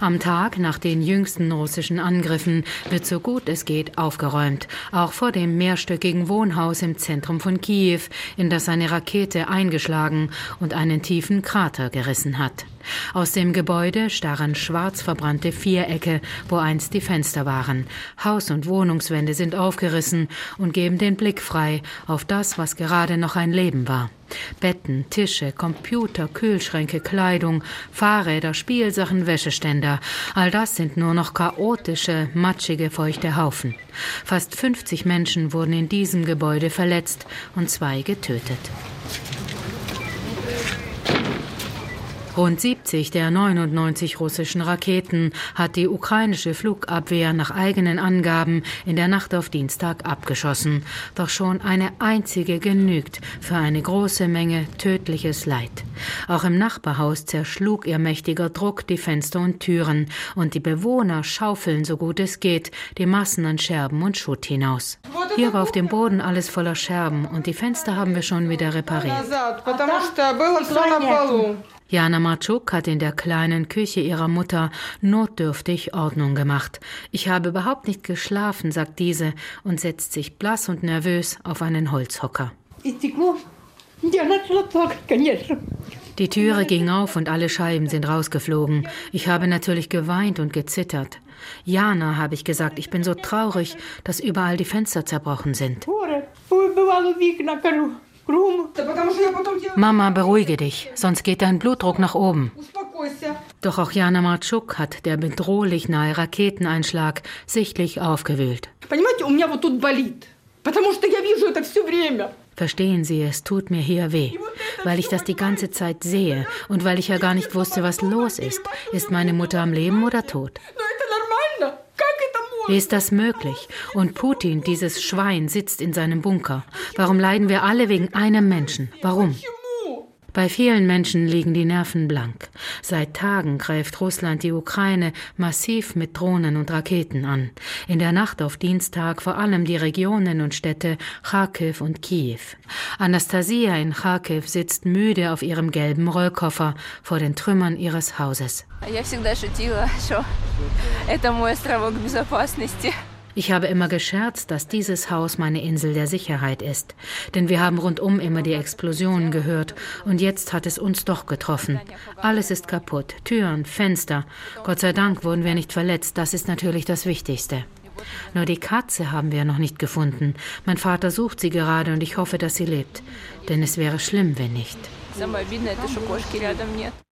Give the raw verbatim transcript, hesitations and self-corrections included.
Am Tag nach den jüngsten russischen Angriffen wird so gut es geht aufgeräumt, auch vor dem mehrstöckigen Wohnhaus im Zentrum von Kiew, in das eine Rakete eingeschlagen und einen tiefen Krater gerissen hat. Aus dem Gebäude starren schwarz verbrannte Vierecke, wo einst die Fenster waren. Haus- und Wohnungswände sind aufgerissen und geben den Blick frei auf das, was gerade noch ein Leben war. Betten, Tische, Computer, Kühlschränke, Kleidung, Fahrräder, Spielsachen, Wäscheständer. All das sind nur noch chaotische, matschige, feuchte Haufen. Fast fünfzig Menschen wurden in diesem Gebäude verletzt und zwei getötet. Rund siebzig der neunundneunzig russischen Raketen hat die ukrainische Flugabwehr nach eigenen Angaben in der Nacht auf Dienstag abgeschossen. Doch schon eine einzige genügt für eine große Menge tödliches Leid. Auch im Nachbarhaus zerschlug ihr mächtiger Druck die Fenster und Türen und die Bewohner schaufeln, so gut es geht, die Massen an Scherben und Schutt hinaus. Hier war auf dem Boden alles voller Scherben und die Fenster haben wir schon wieder repariert. Jana Marczuk hat in der kleinen Küche ihrer Mutter notdürftig Ordnung gemacht. Ich habe überhaupt nicht geschlafen, sagt diese und setzt sich blass und nervös auf einen Holzhocker. Die Türe ging auf und alle Scheiben sind rausgeflogen. Ich habe natürlich geweint und gezittert. Jana, habe ich gesagt, ich bin so traurig, dass überall die Fenster zerbrochen sind. Mama, beruhige dich, sonst geht dein Blutdruck nach oben. Doch auch Jana Marczuk hat der bedrohlich nahe Raketeneinschlag sichtlich aufgewühlt. Verstehen Sie, es tut mir hier weh, weil ich das die ganze Zeit sehe und weil ich ja gar nicht wusste, was los ist. Ist meine Mutter am Leben oder tot? Wie ist das möglich? Und Putin, dieses Schwein, sitzt in seinem Bunker. Warum leiden wir alle wegen einem Menschen? Warum? Bei vielen Menschen liegen die Nerven blank. Seit Tagen greift Russland die Ukraine massiv mit Drohnen und Raketen an. In der Nacht auf Dienstag vor allem die Regionen und Städte Charkiw und Kiew. Anastasia in Charkiw sitzt müde auf ihrem gelben Rollkoffer vor den Trümmern ihres Hauses. Ich habe immer gescherzt, dass dieses Haus meine Insel der Sicherheit ist. Denn wir haben rundum immer die Explosionen gehört. Und jetzt hat es uns doch getroffen. Alles ist kaputt. Türen, Fenster. Gott sei Dank wurden wir nicht verletzt. Das ist natürlich das Wichtigste. Nur die Katze haben wir noch nicht gefunden. Mein Vater sucht sie gerade und ich hoffe, dass sie lebt. Denn es wäre schlimm, wenn nicht.